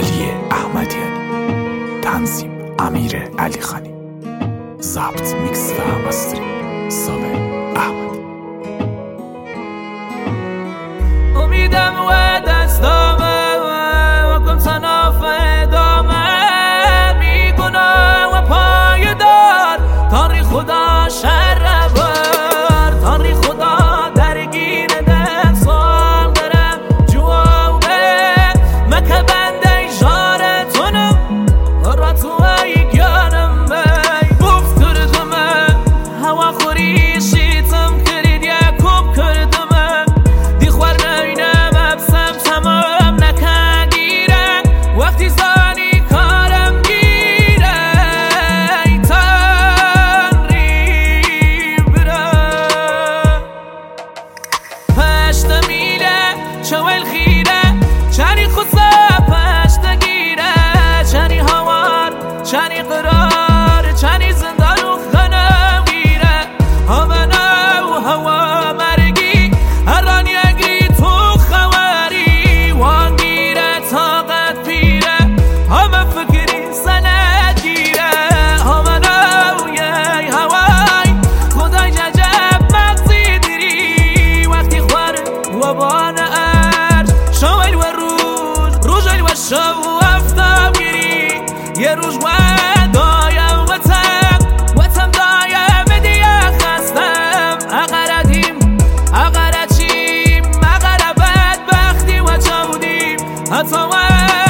علی احمدیانی، تنظیم امیر علی خانی، ضبط میکس و مسترینگ صابر احمدی. امیدم و دستامه و کن تناف ادامه، بیگناه و پایدار تاریخ خدا شر بر، تاریخ خدا درگیر ده سال درم جوابه مکه بنده جارتونم را تو ای گیانم بی بوف کردمه هوا خوری شیطم کرید یکوب کردمه دی خوار نینم ابسم تمام نکندیره وقتی زانی کارم گیره ای تنری بره پشت میله چوال خیره چنی خصه پشت گیره چنی هوار چنی قرار چنی زندان و خنم گیره همنا و هوا مرگی هران یگی تو خواری وان گیره طاقت پیره همه فکری سند گیره همنا و یه هوای خدای ججب مغزی دیری وقتی خوار و بان ارج شوال و روز و شب و افتاب گیری یه روز و دایم وطم دایم دیگه خستم اقردیم اقرچیم اقربت بختی و چودیم حتی